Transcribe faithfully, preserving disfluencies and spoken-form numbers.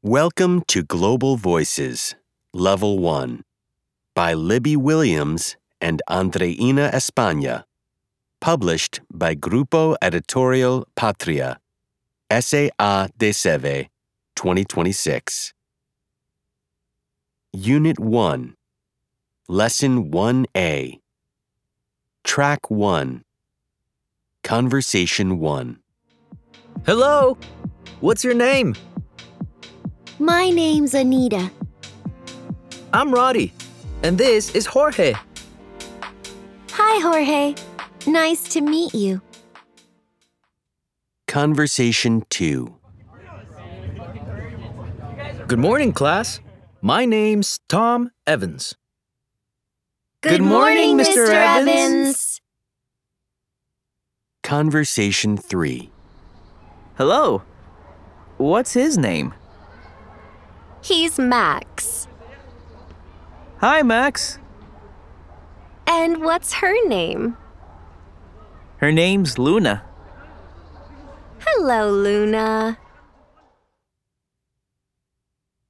Welcome to Global Voices, Level one, by Libby Williams and Andreina España, published by Grupo Editorial Patria, S A A de C V, twenty twenty-six. Unit one, Lesson one A, Track one, Conversation one. Hello! What's your name? My name's Anita. I'm Roddy, and this is Jorge. Hi, Jorge. Nice to meet you. Conversation two. Good morning, class. My name's Tom Evans. Good, Good morning, Mister Mister Evans. Evans. Conversation three. Hello. What's his name? He's Max. Hi, Max. And what's her name? Her name's Luna. Hello, Luna.